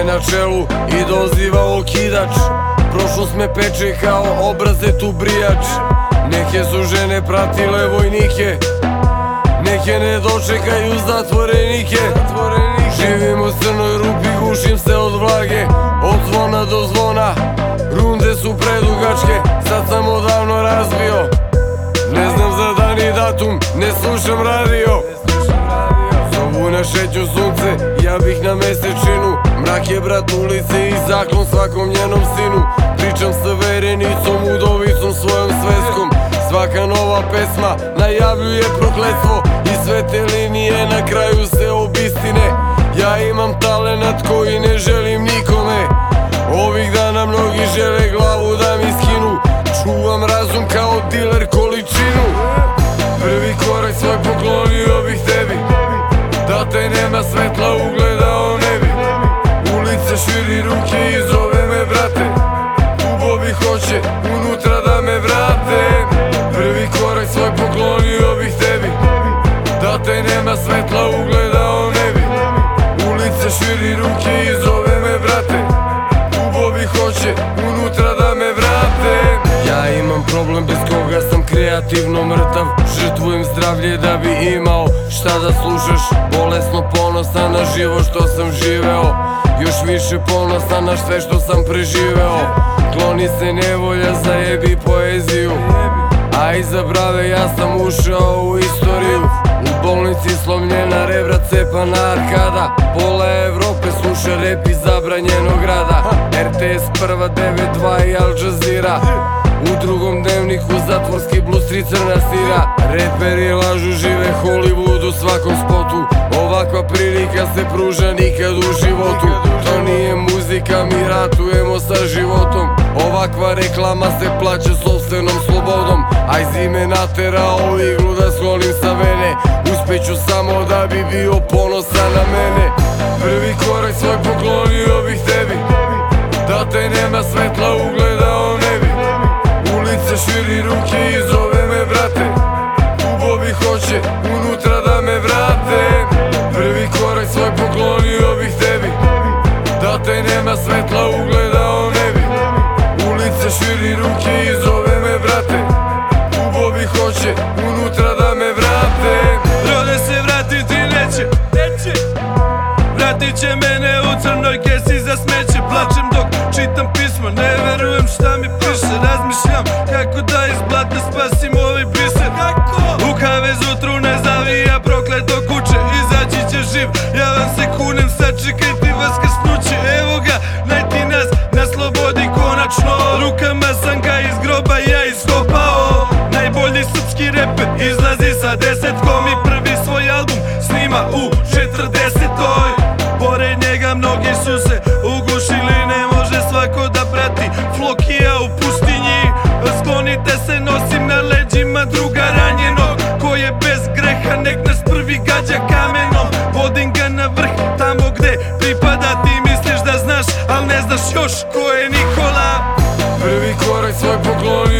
na čelu i doziva okidač. Prošlost me peče kao obraze tu brijač. Neke su žene pratile vojnike, neke ne dočekaju zatvorenike. Živim u crnoj rupi, gušim se od vlage, od zvona do zvona, runde su predugačke. Sad sam odavno razbio, ne znam za dan i datum, ne slušam radio. Zovu na šetnju sunce, ja bih na mesečinu. Mrak je brat ulice i zaklon svakom njenom sinu. Pričam sa verenicom, udovicom svojom sveskom. Svaka nova pesma najavljuje prokletstvo i sve te linije na kraju se obistine. Ja imam talenat koji ne želim nikome. Ovih dana mnogi žele glavu da mi skinu. Čuvam razum kao diler količinu. Prvi korak svoj poklonio bih tebi, da te nema svetla ugledao ne bi. Ulica širi ruke i zove me brate, ubovi hoće unutra da me vrate. Prvi korak svoj poklonio bih tebi, da te nema svetla ugledao ne bi. Ulica širi ruke i zove me brate, ubovi hoće unutra da me vrate. Ja imam problem bez koga sam kreativno mrtav. Žrtvujem zdravlje da bi imao šta da slušaš. Bolesno ponosan na život što sam živeo, još više ponosan na sve što sam preživeo. Kloni se nevolja, zajebi poeziju, a iza brave ja sam ušao u istoriju. U bolnici slomljena rebra, cepana arkada. Pola Evrope sluša rep iz zabranjenog grada. RTS prva 9.2 i Al Jazeera. U drugom dnevniku zatvorski blues, 3 crna sira. Reperi lažu, žive Hollywood u svakom spotu. Ovakva prilika se pruža nikad u životu. To nije muzika, mi ratujemo sa životom. Ovakva reklama se plaća sopstvenom slobodom. Aj zime naterao iglu da sklonim sa vene. Uspeću samo da bi bio ponosan na mene. Prvi korak svoj poklonio bih tebi, da te nema svetla ugledao ne bi. Ulica širi ruke i zove me brate, ubovi hoće unutra da me vrate. Prvi korak svoj poklonio bih tebi, da te nema svetla ugledao ne bi. Ulica širi ruke i zove me brate, ubovi hoće unutra da me vrate. Rode se vratiti neće, vratit će mene u crnoj kesi za smeće. Plačem dok čitam pismo, ne verujem šta mi piše. Razmišljam kako da iz blata spasim ovaj biser. U kavezu trune zavija prokleto kuće, izaći će živ, ja vam se kunem, sačekajte vaskrsnuće. Evo ga, najti nas na slobodi konačno. Rukama sam ga iz groba ja iskopao. Najbolji srpski reper izlazi sa 10-kom i prvi svoj album snima u 40-oj. Pored njega mnogi su se ugušili, ne može svako da prati Flokija u pustinji. Sklonite se, nosim na leđima druga ranjenog, ko je bez greha nek nas prvi gađa kamenom. Vodim ga na vrh, tamo gde pripada. Ti misliš da znaš, al ne znaš još ko je Nikola. Prvi korak svoj poklonio